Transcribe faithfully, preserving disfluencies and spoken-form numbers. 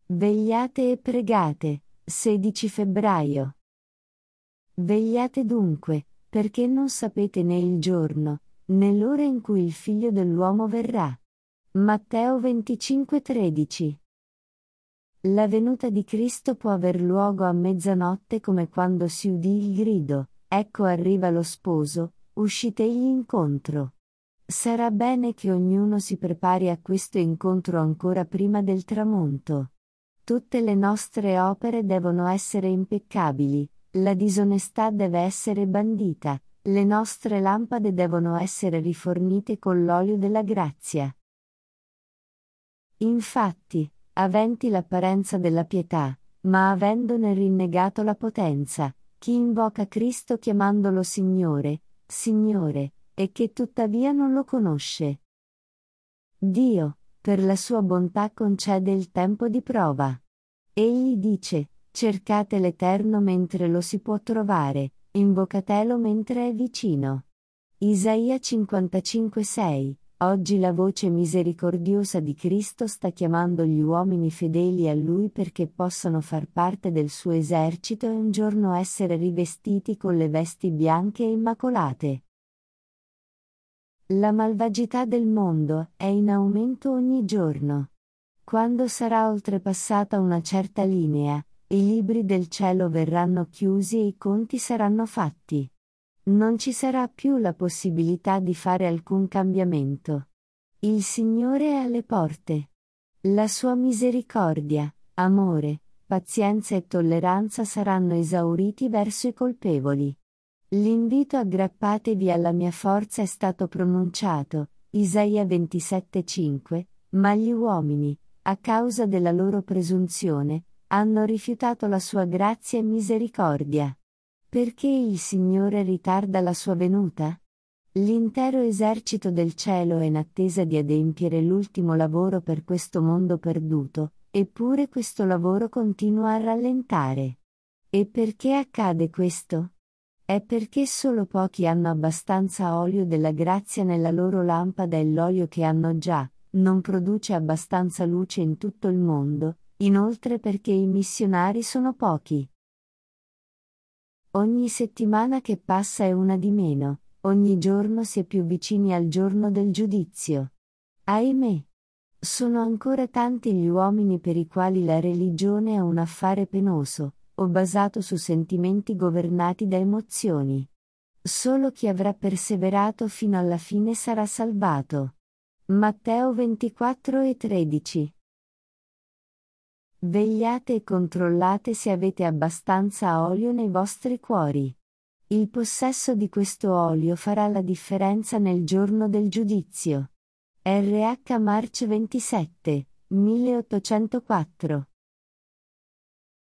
Vegliate e pregate. sedici febbraio. Vegliate dunque, perché non sapete né il giorno, né l'ora in cui il Figlio dell'uomo verrà. Matteo venticinque tredici. La venuta di Cristo può aver luogo a mezzanotte come quando si udì il grido, ecco arriva lo sposo, uscitegli incontro. Sarà bene che ognuno si prepari a questo incontro ancora prima del tramonto. Tutte le nostre opere devono essere impeccabili, la disonestà deve essere bandita, le nostre lampade devono essere rifornite con l'olio della grazia. Infatti, aventi l'apparenza della pietà, ma avendone rinnegato la potenza, chi invoca Cristo chiamandolo Signore, Signore, e che tuttavia non lo conosce. Dio, per la sua bontà concede il tempo di prova. Egli dice, cercate l'Eterno mentre lo si può trovare, invocatelo mentre è vicino. Isaia cinquantacinque sei. Oggi la voce misericordiosa di Cristo sta chiamando gli uomini fedeli a Lui perché possano far parte del suo esercito e un giorno essere rivestiti con le vesti bianche e immacolate. La malvagità del mondo è in aumento ogni giorno. Quando sarà oltrepassata una certa linea, i libri del cielo verranno chiusi e i conti saranno fatti. Non ci sarà più la possibilità di fare alcun cambiamento. Il Signore è alle porte. La sua misericordia, amore, pazienza e tolleranza saranno esauriti verso i colpevoli. L'invito aggrappatevi alla mia forza è stato pronunciato, Isaia ventisette cinque, ma gli uomini, a causa della loro presunzione, hanno rifiutato la sua grazia e misericordia. Perché il Signore ritarda la sua venuta? L'intero esercito del cielo è in attesa di adempiere l'ultimo lavoro per questo mondo perduto, eppure questo lavoro continua a rallentare. E perché accade questo? È perché solo pochi hanno abbastanza olio della grazia nella loro lampada e l'olio che hanno già, non produce abbastanza luce in tutto il mondo, inoltre perché i missionari sono pochi. Ogni settimana che passa è una di meno, ogni giorno si è più vicini al giorno del giudizio. Ahimè! Sono ancora tanti gli uomini per i quali la religione è un affare penoso, o basato su sentimenti governati da emozioni. Solo chi avrà perseverato fino alla fine sarà salvato. Matteo ventiquattro e tredici. Vegliate e controllate se avete abbastanza olio nei vostri cuori. Il possesso di questo olio farà la differenza nel giorno del giudizio. R H March ventisette, milleottocentoquattro.